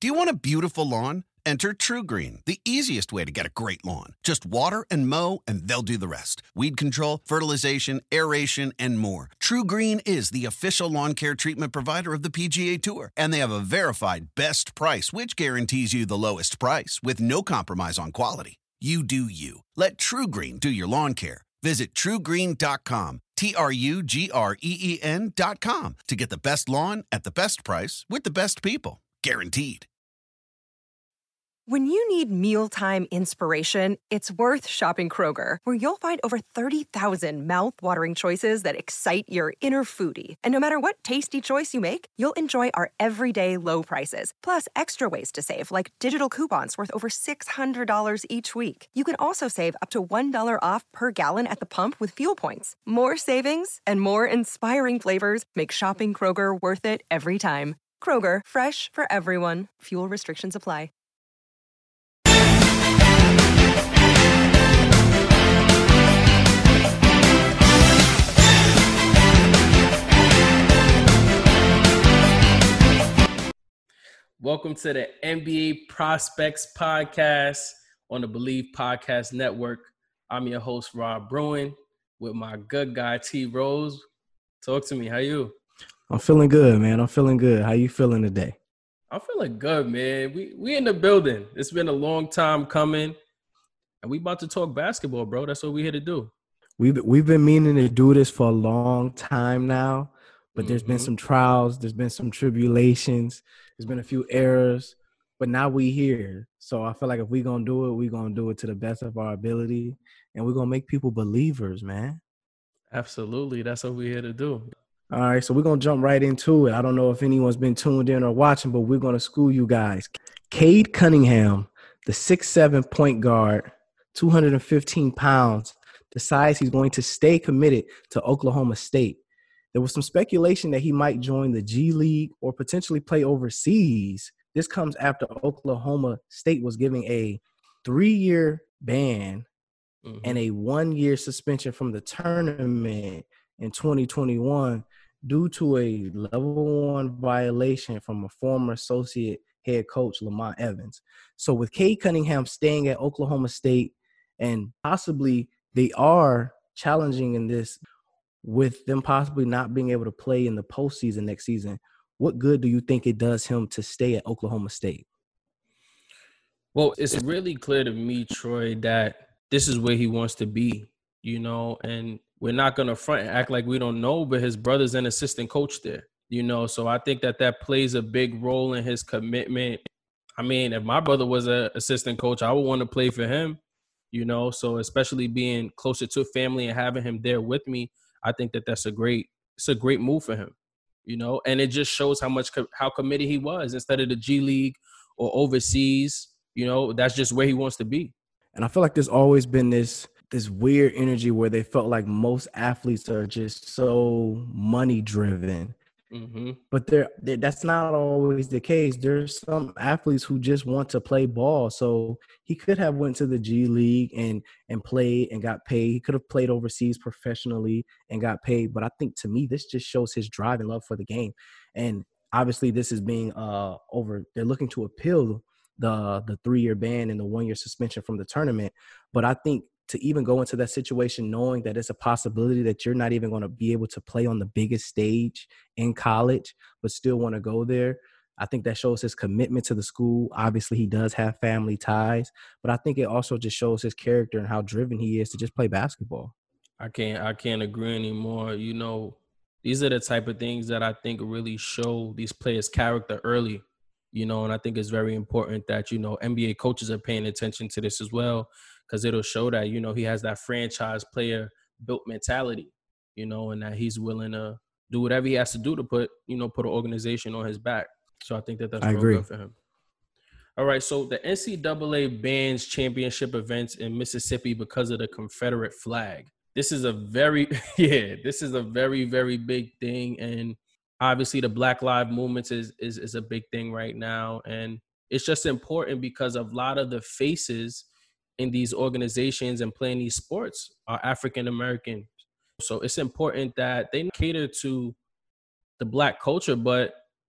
Do you want a beautiful lawn? Enter TruGreen, the easiest way to get a great lawn. Just water and mow, and they'll do the rest. Weed control, fertilization, aeration, and more. TruGreen is the official lawn care treatment provider of the PGA Tour, and they have a verified best price, which guarantees you the lowest price with no compromise on quality. You do you. Let TruGreen do your lawn care. Visit TruGreen.com, TruGreen.com, to get the best lawn at the best price with the best people. Guaranteed. When you need mealtime inspiration, it's worth shopping Kroger, where you'll find over 30,000 mouth-watering choices that excite your inner foodie. And no matter what tasty choice you make, you'll enjoy our everyday low prices, plus extra ways to save, like digital coupons worth over $600 each week. You can also save up to $1 off per gallon at the pump with fuel points. More savings and more inspiring flavors make shopping Kroger worth it every time. Kroger, fresh for everyone. Fuel restrictions apply. Welcome to the NBA Prospects Podcast on the Believe Podcast Network. I'm your host, Rob Bruin, with my good guy, T. Rose. Talk to me. How you? I'm feeling good, man. I'm feeling good. How you feeling today? I'm feeling good, man. We in the building. It's been a long time coming, and we about to talk basketball, bro. That's what we here to do. We've been meaning to do this for a long time now, but there's been some trials. There's been some tribulations. There's been a few errors, but now we here. So I feel like if we're going to do it, we're going to do it to the best of our ability, and we're going to make people believers, man. Absolutely. That's what we're here to do. All right, so we're going to jump right into it. I don't know if anyone's been tuned in or watching, but we're going to school you guys. Cade Cunningham, the 6'7" point guard, 215 pounds, decides he's going to stay committed to Oklahoma State. There was some speculation that he might join the G League or potentially play overseas. This comes after Oklahoma State was giving a 3-year ban and a 1-year suspension from the tournament in 2021 due to a level 1 violation from a former associate head coach, Lamont Evans. So with Cade Cunningham staying at Oklahoma State, and possibly they are challenging in this, with them possibly not being able to play in the postseason next season, what good do you think it does him to stay at Oklahoma State? Well, it's really clear to me, Troy, that this is where he wants to be, you know, and we're not going to front and act like we don't know, but his brother's an assistant coach there, you know, so I think that plays a big role in his commitment. I mean, if my brother was an assistant coach, I would want to play for him, you know, so especially being closer to family and having him there with me, I think that's a great move for him, you know, and it just shows how committed he was. Instead of the G League or overseas, you know, that's just where he wants to be. And I feel like there's always been this weird energy where they felt like most athletes are just so money driven. But that's not always the case. There's some athletes who just want to play ball. So he could have went to the G League and played and got paid. He could have played overseas professionally and got paid. But I think, to me, this just shows his drive and love for the game. And obviously this is being they're looking to appeal the 3-year ban and the 1-year suspension from the tournament. But I think to even go into that situation knowing that it's a possibility that you're not even going to be able to play on the biggest stage in college, but still want to go there, I think that shows his commitment to the school. Obviously, he does have family ties, but I think it also just shows his character and how driven he is to just play basketball. I can't agree anymore. You know, these are the type of things that I think really show these players' character early, you know, and I think it's very important that, you know, NBA coaches are paying attention to this as well, because it'll show that, you know, he has that franchise player built mentality, you know, and that he's willing to do whatever he has to do to put an organization on his back. So I think that's real good for him. All right, so the NCAA bans championship events in Mississippi because of the Confederate flag. This is a very, very big thing. And obviously the Black Lives Movement is a big thing right now. And it's just important because a lot of the faces in these organizations and playing these sports are African American. So it's important that they cater to the Black culture, but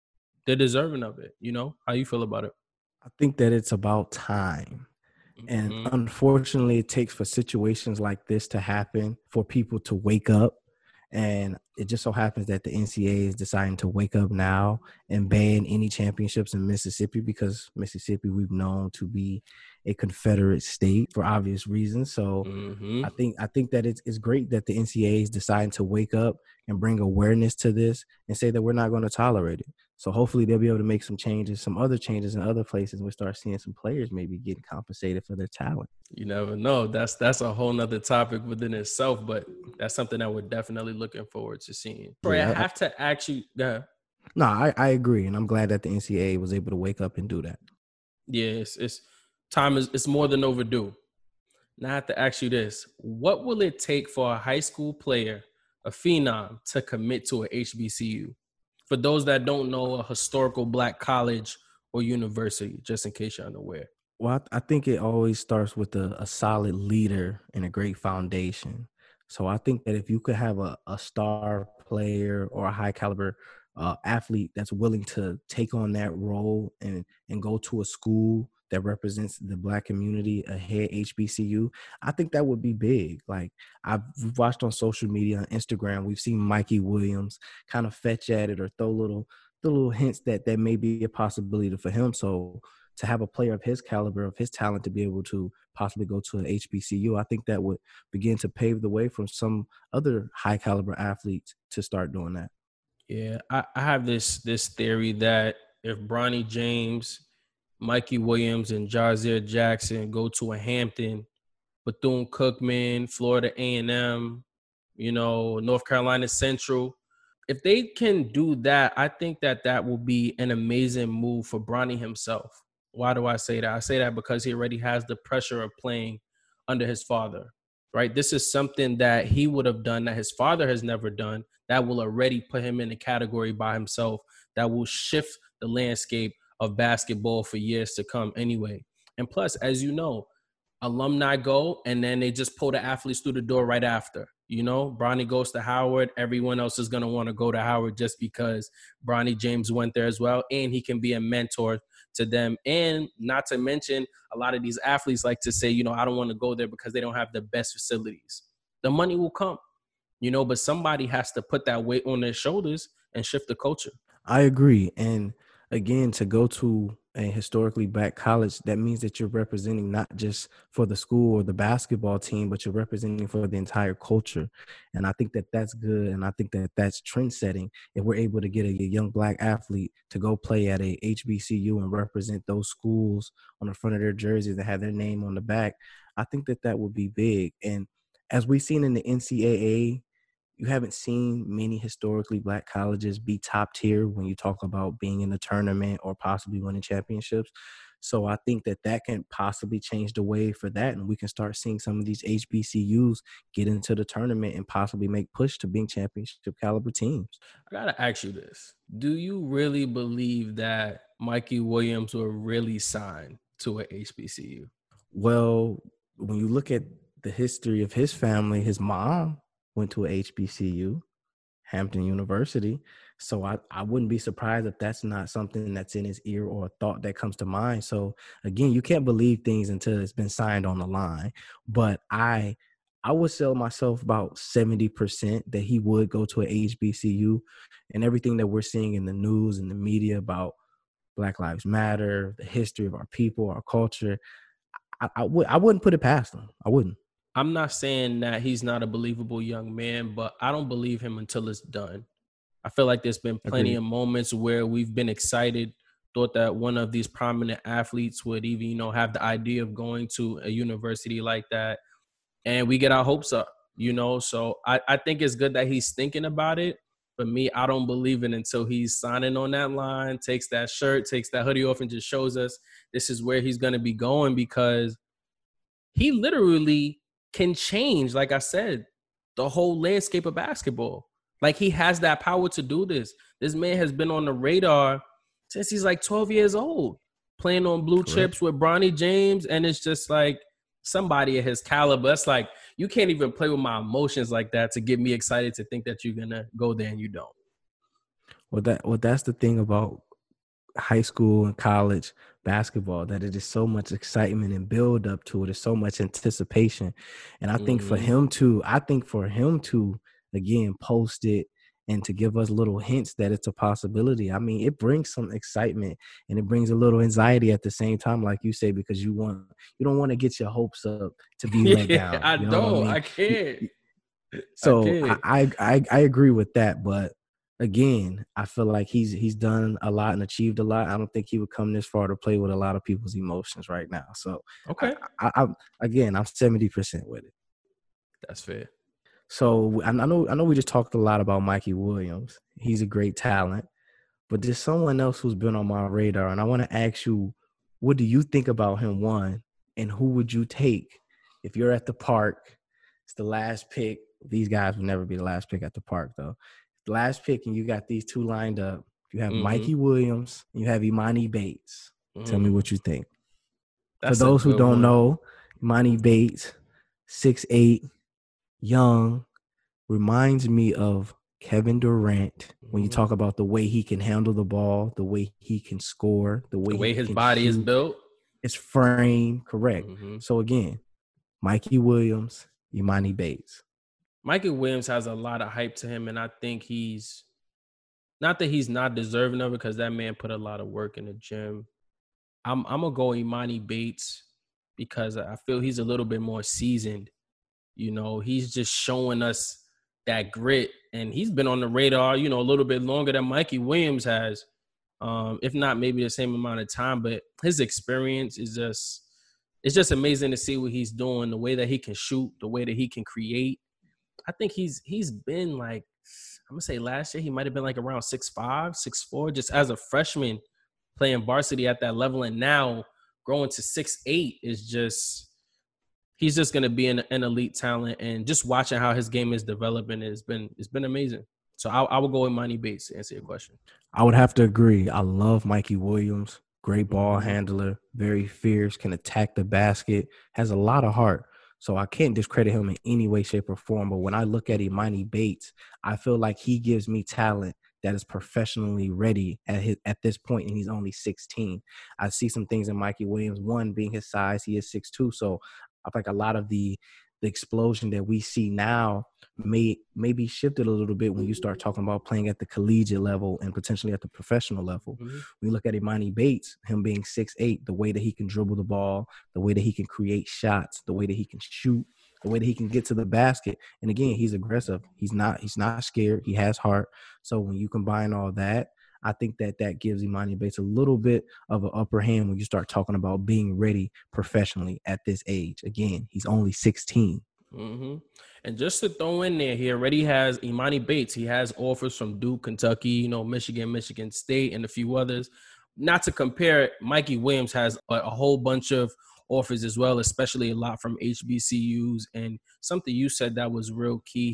they're deserving of it. You know, how you feel about it? I think that it's about time. And Mm-hmm. unfortunately, it takes for situations like this to happen for people to wake up. And it just so happens that the NCAA is deciding to wake up now and ban any championships in Mississippi, because Mississippi we've known to be a Confederate state for obvious reasons. So Mm-hmm. I think that it's great that the NCAA is deciding to wake up and bring awareness to this and say that we're not going to tolerate it. So hopefully they'll be able to make some changes, some other changes in other places, and we start seeing some players maybe getting compensated for their talent. You never know. That's a whole nother topic within itself, but that's something that we're definitely looking forward to seeing. Troy, I have to ask you. No, I agree, and I'm glad that the NCAA was able to wake up and do that. Yeah, it's time it's more than overdue. Now I have to ask you this: what will it take for a high school player, a phenom, to commit to a HBCU? For those that don't know, a historical Black college or university, just in case you're unaware. Well, I think it always starts with a solid leader and a great foundation. So I think that if you could have a star player or a high caliber athlete that's willing to take on that role and go to a school that represents the Black community, a head HBCU, I think that would be big. Like we've watched on social media, on Instagram, we've seen Mikey Williams kind of fetch at it or throw little hints that there may be a possibility for him. So to have a player of his caliber, of his talent, to be able to possibly go to an HBCU, I think that would begin to pave the way for some other high caliber athletes to start doing that. Yeah, I have this theory that if Bronny James, Mikey Williams, and Jazier Jackson go to a Hampton, Bethune-Cookman, Florida A&M, North Carolina Central, if they can do that, I think that will be an amazing move for Bronny himself. Why do I say that? I say that because he already has the pressure of playing under his father, right? This is something that he would have done that his father has never done, that will already put him in a category by himself, that will shift the landscape of basketball for years to come anyway. And plus, as you know, alumni go and then they just pull the athletes through the door right after. Bronny goes to Howard. Everyone else is going to want to go to Howard just because Bronny James went there as well. And he can be a mentor to them. And not to mention, a lot of these athletes like to say, I don't want to go there because they don't have the best facilities. The money will come, but somebody has to put that weight on their shoulders and shift the culture. I agree. And again, to go to a historically Black college, that means that you're representing not just for the school or the basketball team, but you're representing for the entire culture. And I think that that's good. And I think that that's trend setting. If we're able to get a young Black athlete to go play at a HBCU and represent those schools on the front of their jerseys and have their name on the back, I think that would be big. And as we've seen in the NCAA, you haven't seen many historically Black colleges be top tier when you talk about being in the tournament or possibly winning championships. So I think that can possibly change the way for that. And we can start seeing some of these HBCUs get into the tournament and possibly make push to being championship caliber teams. I got to ask you this. Do you really believe that Mikey Williams will really sign to a HBCU? Well, when you look at the history of his family, his mom went to a HBCU, Hampton University. So I wouldn't be surprised if that's not something that's in his ear or a thought that comes to mind. So again, you can't believe things until it's been signed on the line. But I would sell myself about 70% that he would go to a HBCU, and everything that we're seeing in the news and the media about Black Lives Matter, the history of our people, our culture, I wouldn't put it past him. I wouldn't. I'm not saying that he's not a believable young man, but I don't believe him until it's done. I feel like there's been plenty of moments where we've been excited, thought that one of these prominent athletes would even, have the idea of going to a university like that. And we get our hopes up, So I think it's good that he's thinking about it. For me, I don't believe it until he's signing on that line, takes that shirt, takes that hoodie off and just shows us this is where he's going to be going, because he literally can change, like I said, the whole landscape of basketball. Like, he has that power to do this. This man has been on the radar since he's like 12 years old, playing on blue chips with Bronny James. And it's just like somebody at his caliber. It's like, you can't even play with my emotions like that to get me excited to think that you're going to go there and you don't. Well, that's the thing about high school and college basketball that it is so much excitement and build up to it. It's so much anticipation. And Mm-hmm. I think for him to again post it and to give us little hints that it's a possibility. I mean, it brings some excitement and it brings a little anxiety at the same time, like you say, because you don't want to get your hopes up to be let Yeah, down. I You know what I don't. mean? I can't. I So can't. I agree with that, but again, I feel like he's done a lot and achieved a lot. I don't think he would come this far to play with a lot of people's emotions right now. So I, Okay, I'm again, I'm 70% with it. that's fair. So I know we just talked a lot about Mikey Williams. He's a great talent, but there's someone else who's been on my radar, and I want to ask you, what do you think about him? One, and who would you take if you're at the park? It's the last pick. These guys would never be the last pick at the park, though. The last pick, and you got these two lined up. You have Mm-hmm. Mikey Williams, and you have Imani Bates. Tell me Mm. what you think. For That's a those who good don't one. know, Imani Bates, 6'8", young, reminds me of Kevin Durant when you Mhm. talk about the way he can handle the ball, the way he can score, the way The he way his can body is shoot, built. his frame, correct. Hmm. So again, Mikey Williams, Imani Bates. Michael Williams has a lot of hype to him, and I think he's not that he's not deserving of it because that man put a lot of work in the gym. I'm gonna go Imani Bates because I feel he's a little bit more seasoned. You know, he's just showing us that grit, and he's been on the radar, you know, a little bit longer than Mikey Williams has. If not maybe the same amount of time, but his experience is just it's just amazing to see what he's doing, the way that he can shoot, the way that he can create. I think he's been like I'm gonna say last year he might have been like around 6'5", 6'4", just as a freshman playing varsity at that level, and now growing to 6'8" is just he's just gonna be an elite talent, and just watching how his game is developing it's been amazing. So I will go with Monty Bates to answer your question. I would have to agree. I love Mikey Williams. Great ball Mm-hmm. handler, very fierce, can attack the basket, has a lot of heart. So I can't discredit him in any way, shape, or form. But when I look at Mm-hmm. Imani Bates, I feel like he gives me talent that is professionally ready at this point, and he's only 16. I see some things in Mikey Williams. One being his size, he is 6'2". So I feel like a lot of the explosion that we see now may be shifted a little bit when you start talking about playing at the collegiate level and potentially at the professional level. Mm-hmm. When you look at Imani Bates, him being 6'8", the way that he can dribble the ball, the way that he can create shots, the way that he can shoot, the way that he can get to the basket. And again, he's aggressive. He's not scared. He has heart. So when you combine all that, I think that gives Imani Bates a little bit of an upper hand when you start talking about being ready professionally at this age. Again, he's only 16. Mm-hmm. And just to throw in there, he already has Imani Bates. He has offers from Duke, Kentucky, you know, Michigan, Michigan State, and a few others. Not to compare, Mikey Williams has a whole bunch of offers as well, especially a lot from HBCUs. And something you said that was real key.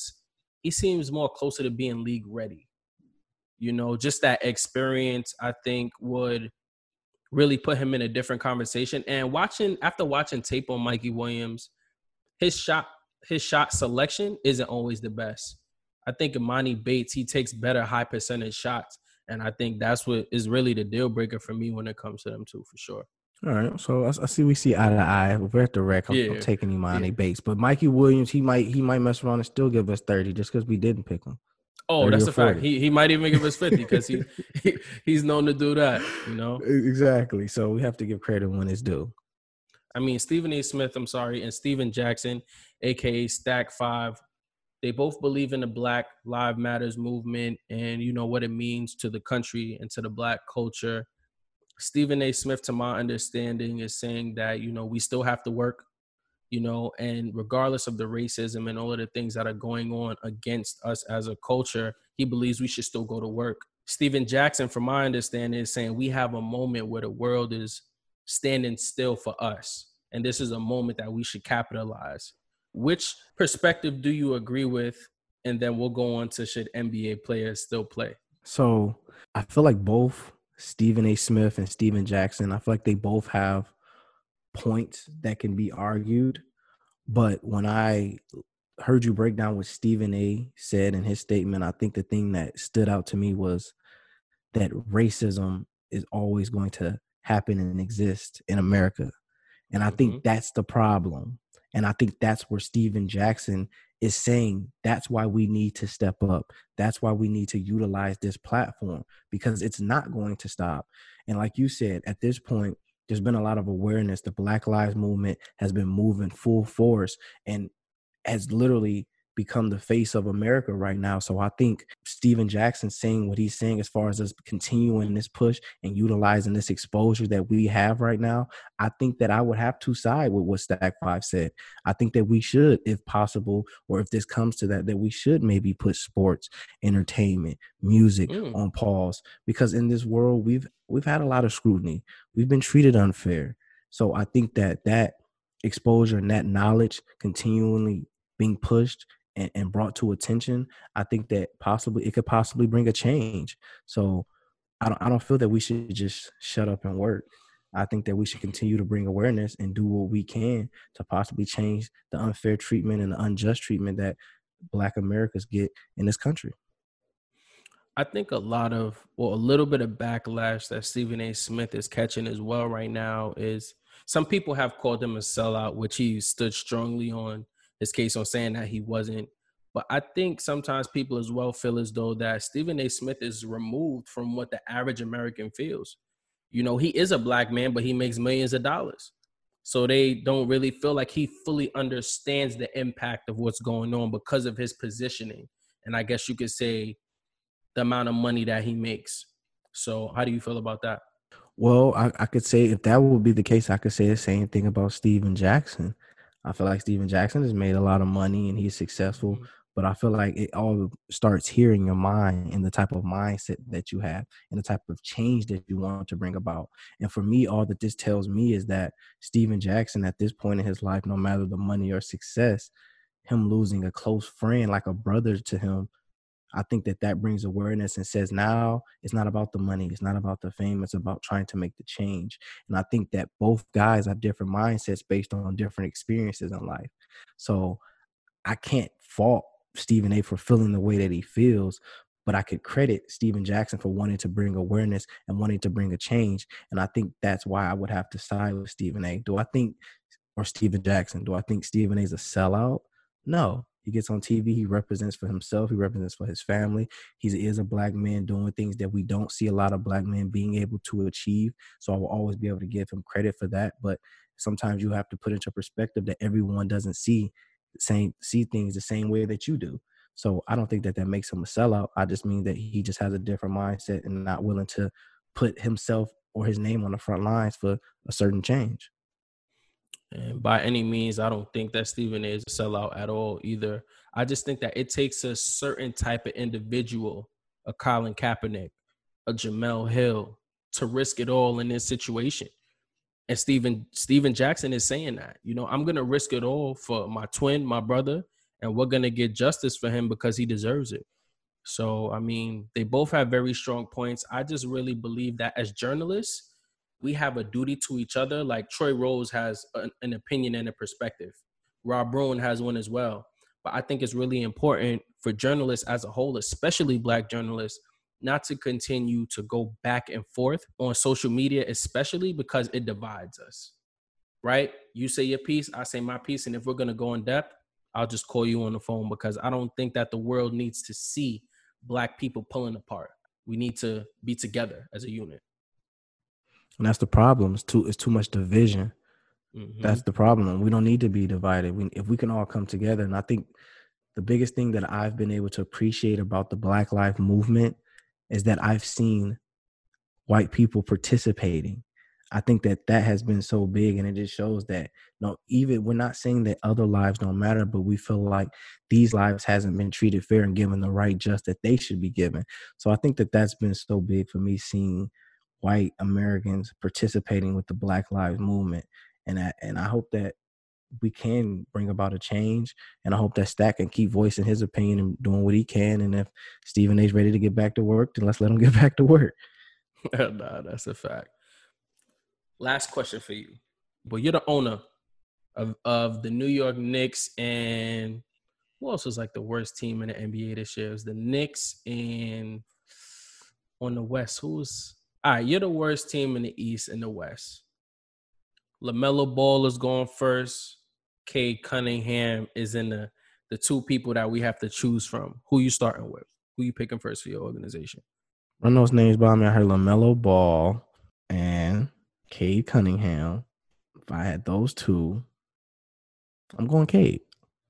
He seems more closer to being league ready. You know, just that experience, I think, would really put him in a different conversation. And after watching tape on Mikey Williams, his shot selection isn't always the best. I think Imani Bates, he takes better high percentage shots. And I think that's what is really the deal breaker for me when it comes to them two, for sure. All right, so I see we see eye to eye. We're at the rec. I'm Yeah. taking Yeah. Imani Bates, but Mikey Williams, he might mess around and still give us 30 just because we didn't pick him, Oh, 30 that's or a fact. 40. He might even give us 50 because he's known to do that, you know? Exactly. So we have to give credit when it's due. I mean, Stephen A. Smith, and Steven Jackson, aka Stack 5, they both believe in the Black Lives Matters movement and you know what it means to the country and to the Black culture. Stephen A. Smith, to my understanding, is saying that, you know, we still have to work, you know, and regardless of the racism and all of the things that are going on against us as a culture, he believes we should still go to work. Stephen Jackson, from my understanding, is saying we have a moment where the world is standing still for us. And this is a moment that we should capitalize. Which perspective do you agree with? And then we'll go on to should NBA players still play? So I feel like both Stephen A. Smith and Steven Jackson, I feel like they both have points that can be argued. But when I heard you break down what Stephen A. said in his statement, I think the thing that stood out to me was that racism is always going to happen and exist in America. And I Mm-hmm. think that's the problem. And I think that's where Steven Jackson is saying that's why we need to step up. That's why we need to utilize this platform, because it's not going to stop. And like you said, at this point, there's been a lot of awareness. The Black Lives Movement has been moving full force and has literally become the face of America right now. So I think Steven Jackson saying what he's saying as far as us continuing this push and utilizing this exposure that we have right now, I think that I would have to side with what Stack 5 said. I think that we should, if possible, or if this comes to that, that we should maybe put sports, entertainment, music on pause, because in this world we've had a lot of scrutiny. We've been treated unfair. So I think that exposure and that knowledge continually being pushed and brought to attention, I think that it could possibly bring a change. So I don't feel that we should just shut up and work. I think that we should continue to bring awareness and do what we can to possibly change the unfair treatment and the unjust treatment that Black Americans get in this country. I think a little bit of backlash that Stephen A. Smith is catching as well right now is some people have called him a sellout, which he stood strongly on his case on saying that he wasn't. But I think sometimes people as well feel as though that Stephen A. Smith is removed from what the average American feels. You know, he is a Black man, but he makes millions of dollars. So they don't really feel like he fully understands the impact of what's going on because of his positioning. And I guess you could say the amount of money that he makes. So how do you feel about that? Well, I could say if that would be the case, I could say the same thing about Steven Jackson. I feel like Steven Jackson has made a lot of money and he's successful, but I feel like it all starts here in your mind and the type of mindset that you have and the type of change that you want to bring about. And for me, all that this tells me is that Steven Jackson at this point in his life, no matter the money or success, him losing a close friend, like a brother to him, I think that brings awareness and says now it's not about the money. It's not about the fame. It's about trying to make the change. And I think that both guys have different mindsets based on different experiences in life. So I can't fault Stephen A. for feeling the way that he feels, but I could credit Steven Jackson for wanting to bring awareness and wanting to bring a change. And I think that's why I would have to side with Stephen A. Or Steven Jackson, do I think Stephen A. is a sellout? No. He gets on TV. He represents for himself. He represents for his family. He is a Black man doing things that we don't see a lot of Black men being able to achieve. So I will always be able to give him credit for that. But sometimes you have to put into perspective that everyone doesn't see things the same way that you do. So I don't think that makes him a sellout. I just mean that he just has a different mindset and not willing to put himself or his name on the front lines for a certain change. And by any means, I don't think that Stephen A. is a sellout at all either. I just think that it takes a certain type of individual, a Colin Kaepernick, a Jamel Hill, to risk it all in this situation. And Steven Jackson is saying that, you know, I'm going to risk it all for my twin, my brother, and we're going to get justice for him because he deserves it. So, I mean, they both have very strong points. I just really believe that as journalists, we have a duty to each other. Like Troy Rose has an opinion and a perspective. Rob Bruin has one as well. But I think it's really important for journalists as a whole, especially Black journalists, not to continue to go back and forth on social media, especially because it divides us, right? You say your piece, I say my piece. And if we're going to go in depth, I'll just call you on the phone because I don't think that the world needs to see Black people pulling apart. We need to be together as a unit. And that's the problem. It's too much division. Mm-hmm. That's the problem. We don't need to be divided. If we can all come together. And I think the biggest thing that I've been able to appreciate about the Black Lives Movement is that I've seen white people participating. I think that has been so big, and it just shows that even we're not saying that other lives don't matter, but we feel like these lives hasn't been treated fair and given the right just that they should be given. So I think that that's been so big for me, seeing white Americans participating with the Black Lives Movement, and I hope that we can bring about a change, and I hope that Stack can keep voicing his opinion and doing what he can. And if Stephen A's ready to get back to work, then let's let him get back to work. Nah, that's a fact. Last question for you. But you're the owner of the New York Knicks, and who else was like the worst team in the NBA this year? It was the Knicks, and on the West, who was All right, you're the worst team in the East and the West. LaMelo Ball is going first. Cade Cunningham is in the two people that we have to choose from. Who you starting with? Who you picking first for your organization? Run those names by me. I heard LaMelo Ball and Cade Cunningham. If I had those two, I'm going Cade.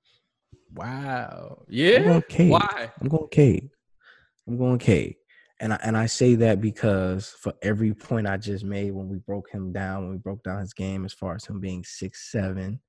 Wow. I'm Yeah? going Cade. Why? I'm going Cade. I'm going Cade. And I say that because for every point I just made when we broke him down, when we broke down his game as far as him being 6'7",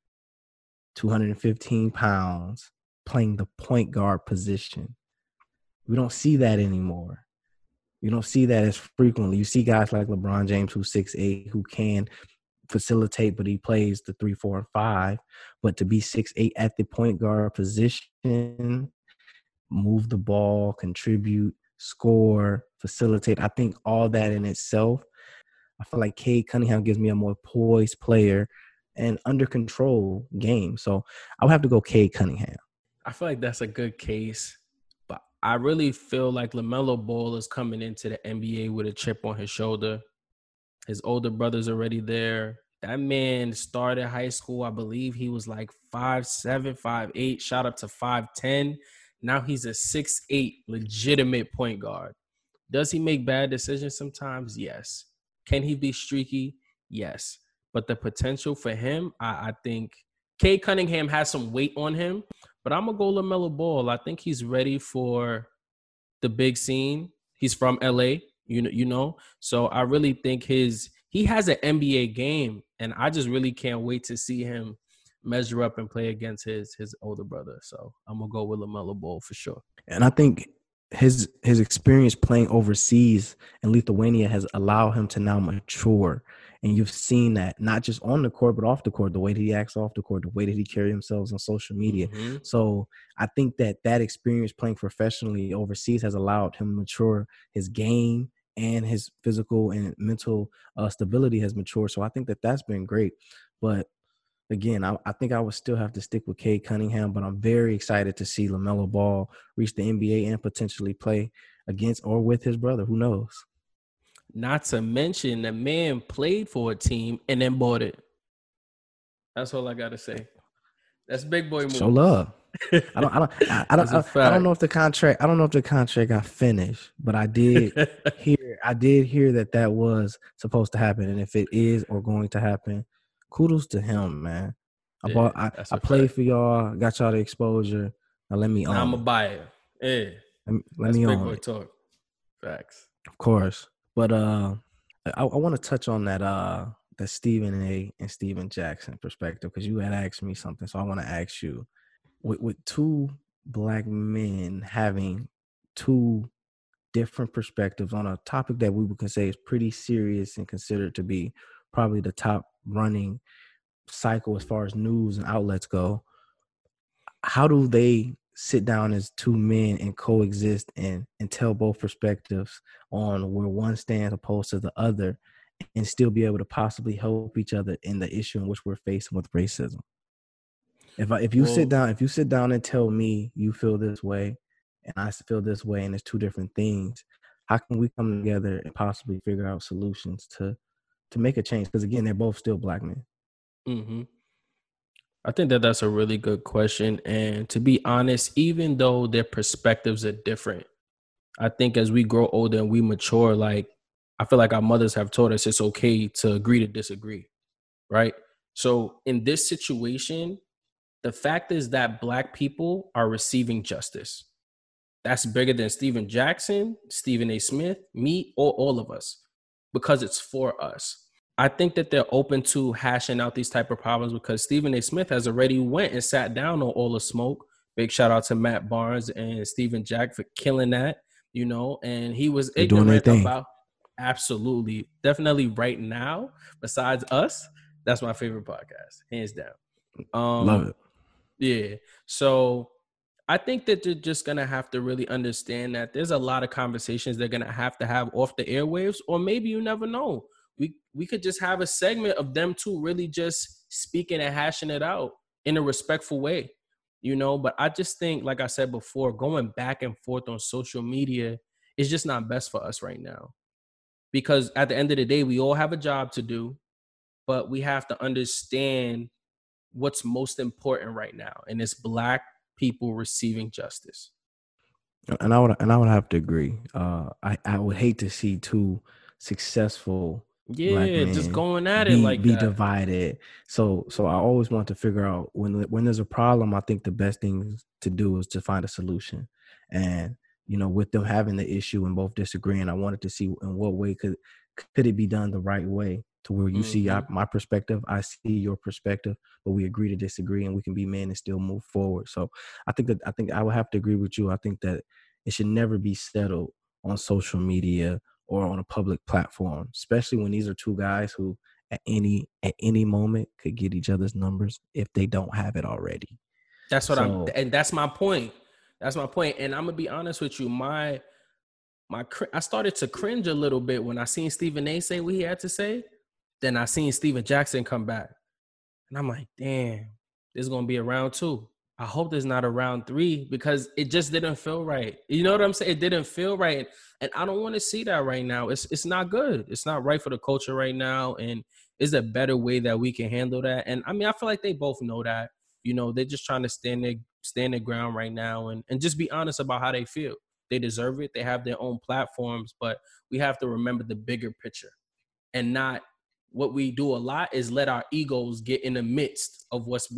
215 pounds, playing the point guard position. We don't see that anymore. You don't see that as frequently. You see guys like LeBron James, who's 6'8", who can facilitate, but he plays the 3, 4, and 5. But to be 6'8" at the point guard position, move the ball, contribute, score, facilitate. I think all that in itself, I feel like Cade Cunningham gives me a more poised player and under control game. So I would have to go Cade Cunningham. I feel like that's a good case. But I really feel like LaMelo Ball is coming into the NBA with a chip on his shoulder. His older brother's already there. That man started high school, I believe he was like 5'7", 5'8", shot up to 5'10". Now he's a 6'8", legitimate point guard. Does he make bad decisions sometimes? Yes. Can he be streaky? Yes. But the potential for him, I think Cade Cunningham has some weight on him, but I'm going to go LaMelo Ball. I think he's ready for the big scene. He's from LA, you know. So I really think he has an NBA game, and I just really can't wait to see him measure up and play against his older brother. So I'm gonna go with LaMelo Ball for sure. And I think his experience playing overseas in Lithuania has allowed him to now mature. And you've seen that not just on the court, but off the court, the way that he acts off the court, the way that he carries himself on social media. Mm-hmm. So I think that experience playing professionally overseas has allowed him to mature his game, and his physical and mental stability has matured. So I think that's been great. But again, I think I would still have to stick with Cade Cunningham, but I'm very excited to see LaMelo Ball reach the NBA and potentially play against or with his brother. Who knows? Not to mention the man played for a team and then bought it. That's all I got to say. That's big boy move. Show love. I don't know if the contract got finished, but I did hear that was supposed to happen, and if it is or going to happen, kudos to him, man. I played for y'all, got y'all the exposure. Now let me own. I'm a buyer. Yeah. Let me own. Big boy talk. Facts. Of course. But I want to touch on that Stephen A. and Steven Jackson perspective, because you had asked me something, so I want to ask you. With two black men having two different perspectives on a topic that we would say is pretty serious and considered to be probably the top running cycle as far as news and outlets go, how do they sit down as two men and coexist and tell both perspectives on where one stands opposed to the other, and still be able to possibly help each other in the issue in which we're facing with racism? If you sit down and tell me you feel this way and I feel this way, and it's two different things, how can we come together and possibly figure out solutions to make a change? Because again, they're both still black men. Mm-hmm. I think that's a really good question. And to be honest, even though their perspectives are different, I think as we grow older and we mature, like I feel like our mothers have taught us it's okay to agree to disagree, right? So in this situation, the fact is that black people are receiving justice. That's bigger than Steven Jackson, Stephen A. Smith, me, or all of us, because it's for us. I think that they're open to hashing out these type of problems because Stephen A. Smith has already went and sat down on All the Smoke. Big shout out to Matt Barnes and Stephen Jack for killing that, you know, and he was ignorant about absolutely, definitely right now, besides us, that's my favorite podcast, hands down. Love it. Yeah. So I think that they're just going to have to really understand that there's a lot of conversations they're going to have off the airwaves, or maybe you never know. We could just have a segment of them two really just speaking and hashing it out in a respectful way, you know? But I just think, like I said before, going back and forth on social media is just not best for us right now. because at the end of the day, we all have a job to do, but we have to understand what's most important right now, and it's Black people receiving justice. And I would have to agree. I would hate to see two successful Black men just going at it like be that. divided. So I always want to figure out when there's a problem. I think the best thing to do is to find a solution. And with them having the issue and both disagreeing, I wanted to see in what way could it be done the right way, to where you see my perspective, I see your perspective, but we agree to disagree, and we can be men and still move forward. So I think I would have to agree with you. I think that it should never be settled on social media or on a public platform, especially when these are two guys who at any moment could get each other's numbers if they don't have it already. That's my point. That's my point. And I'm gonna be honest with you, I started to cringe a little bit when I seen Stephen A say what he had to say. Then I seen Steven Jackson come back, and I'm like, damn, there's gonna be a round 2. I hope there's not a round 3, because it just didn't feel right. You know what I'm saying? It didn't feel right, and I don't want to see that right now. It's not good. It's not right for the culture right now, and is there a better way that we can handle that? And I mean, I feel like they both know that. They're just trying to stand their ground right now, and just be honest about how they feel. They deserve it. They have their own platforms, but we have to remember the bigger picture, and not. What we do a lot is let our egos get in the midst of what's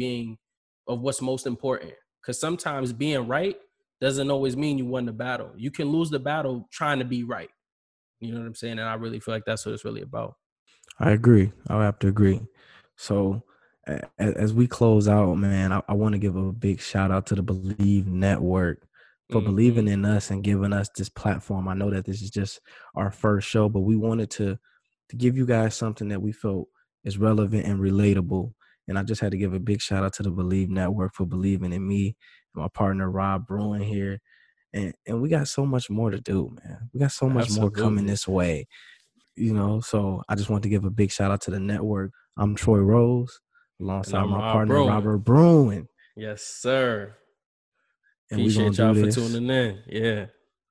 most important. Because sometimes being right doesn't always mean you won the battle. You can lose the battle trying to be right. You know what I'm saying? And I really feel like that's what it's really about. I agree. I'll have to agree. So as we close out, man, I want to give a big shout out to the Believe Network for believing in us and giving us this platform. I know that this is just our first show, but we wanted to give you guys something that we felt is relevant and relatable. And I just had to give a big shout out to the Believe Network for believing in me and my partner, Rob Bruin here. And we got so much more to do, man. We got so much more coming this way, so I just want to give a big shout out to the network. I'm Troy Rose, alongside my partner, Robert Bruin. Yes, sir. And appreciate y'all for tuning in. Yeah.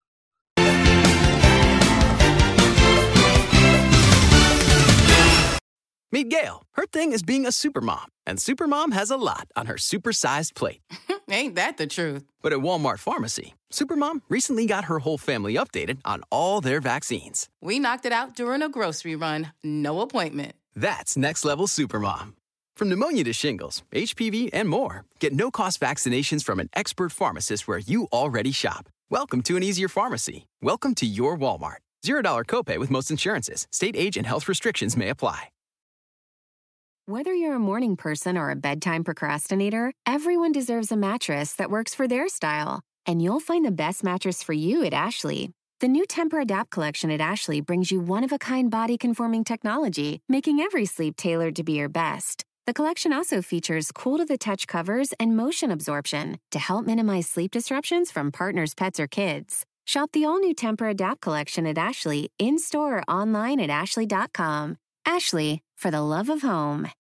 Meet Gail. Her thing is being a supermom, and Supermom has a lot on her supersized plate. Ain't that the truth? But at Walmart Pharmacy, Supermom recently got her whole family updated on all their vaccines. We knocked it out during a grocery run. No appointment. That's next level Supermom. From pneumonia to shingles, HPV, and more, get no-cost vaccinations from an expert pharmacist where you already shop. Welcome to an easier pharmacy. Welcome to your Walmart. $0 copay with most insurances. State age and health restrictions may apply. Whether you're a morning person or a bedtime procrastinator, everyone deserves a mattress that works for their style. And you'll find the best mattress for you at Ashley. The new Tempur-Adapt collection at Ashley brings you one-of-a-kind body-conforming technology, making every sleep tailored to be your best. The collection also features cool-to-the-touch covers and motion absorption to help minimize sleep disruptions from partners, pets, or kids. Shop the all-new Tempur-Adapt collection at Ashley, in-store or online at ashley.com. Ashley, for the love of home.